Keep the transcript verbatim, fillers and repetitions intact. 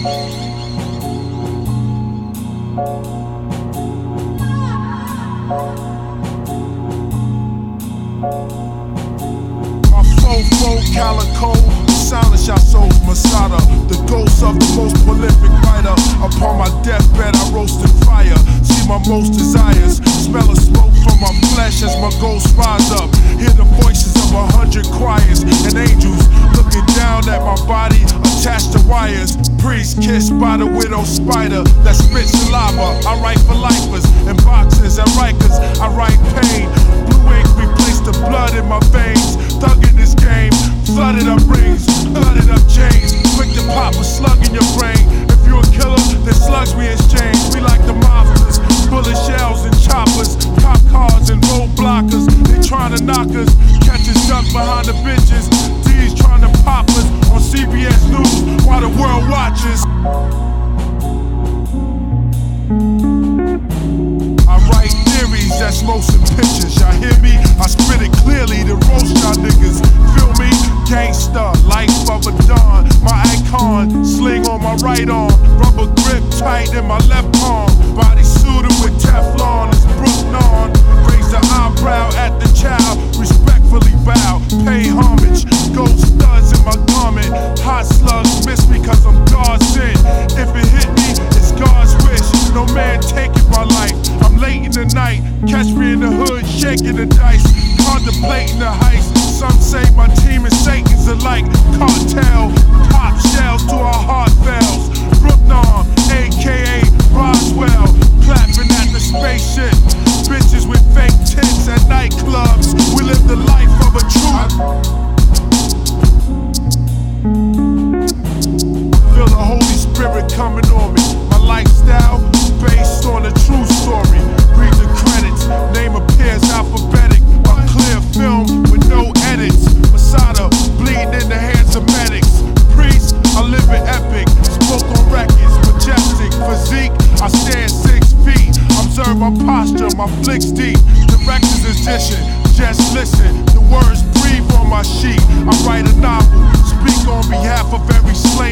My fofo calico, silence I sold Masada, the ghost of the most prolific writer. Upon my deathbed I roasted fire, see my most desires, smell of smoke from my flesh as my ghost rise up. Hear the voices of a hundred choirs and angels looking down at my body attached to wires. Priest kissed by the widow spider that spits saliva. I write for lifers and boxers and Rikers. I write pain. Blue ink replaced the blood in my veins. Thug in this game, flooded up rings, flooded up chains. Quick to pop a slug in your brain. If you're a killer, then slugs we exchange. We like the mobsters, bullet shells and choppers, cop cars and roadblockers. They trying to knock us, catch us duck behind the benches. D's trying to pop us on C B S News while the world watches. I write theories that's motion pictures. Y'all hear me? I spit it clearly to roast y'all niggas. Feel me? Gangsta, life of a dawn. My icon, sling on my right arm, rubber grip tight in my left palm. Body suited with Teflon, it's Brook Non. Raise the eyebrow at the child, respectfully bow, pay homage. Gold studs in my garment, hot slugs miss me cause I'm God's sin. If it hit me, it's God's wish. No man taking my life. I'm late in the night, catch me in the hood, shaking the dice, contemplating the heist. Some say my team and Satan's alike. Cartel, pop shells to our heart fails. Brook Non, aka Roswell, clapping at the spaceship. Bitches with fake tits at nightclubs. We live the life of a truth. Feel the Holy Spirit coming on me. My lifestyle based on a true story. Read the credits, name appears alphabetic. A clear film with no edits. Masada bleeding in the hands of medics. Priest, I live in epic. Spoke on records, majestic physique. I stand six feet. Observe my posture, my flicks deep. Director's edition, just listen. The words breathe on my sheet. I write a novel, speak on behalf of every slave.